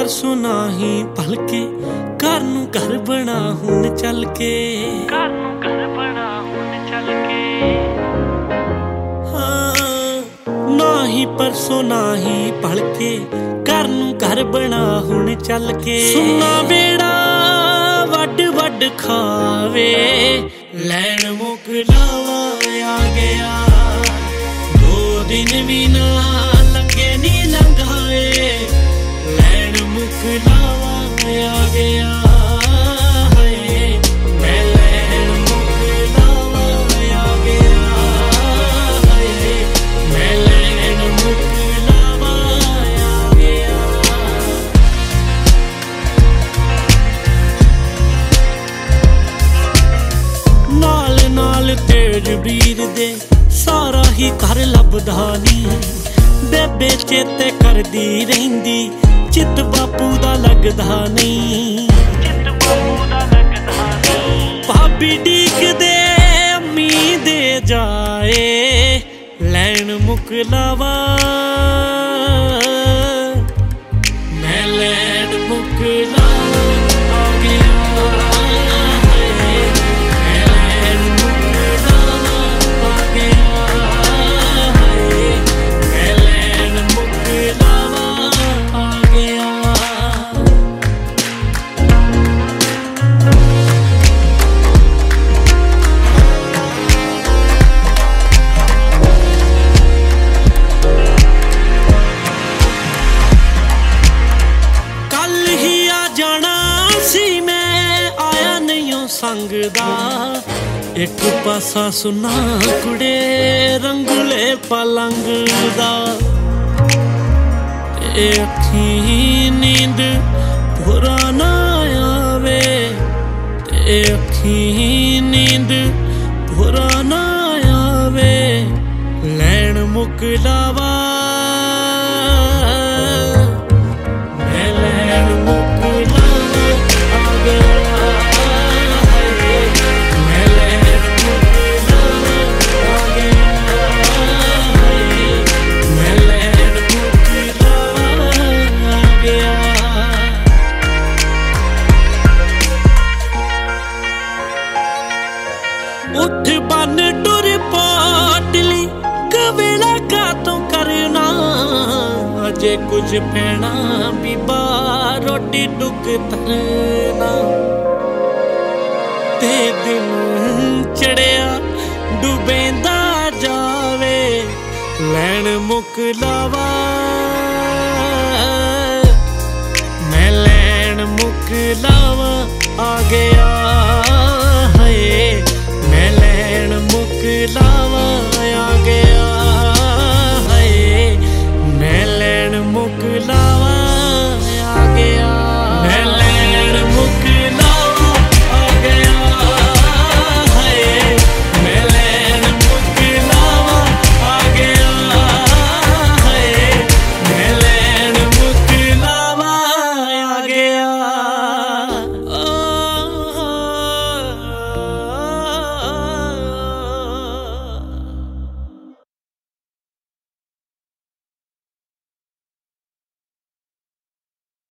परसों नाही भलके घर नूं घर बना हुण चल के, घर नूं घर बना हुण चल के। हाँ नाही परसों नाही भलके घर नूं घर बना हुण चल के। सुन्ना बेड़ा वड वड खावे लैण मुक लावा आ गया, दो दिन भी ना लंघे नी लंघाए लैण मुक लावा आ गया। मैं लैण मुक लावा आ गया, मैं लैण मुक लावा आ गया। नाल नाल तेज बीर दे सारा ही घर लभदा नी, बेबे चेते करदी रहिंदी चित बापू दा लगदा नहीं, चित बापू दा लगदा नहीं। भाभी डीक दे अम्मी दे जाए लैण मुक लावा, मैं लैण मुक लावा आ गया। संग दा एक पासा सुना कुड़े रंगले पलंग दा, ते अखी नींद पुराना आवे, ते अखी नींद पुराना आवे लैण मुक लावा, मैं लैण मुक लावा आ गया। उठ बन टुर पाटली कवेला का तो करना, अजे कुछ पैना बीबा रोटी टुक तरना। ते दिन चढ़िया डुबेंदा जावे लैण मुक लावा।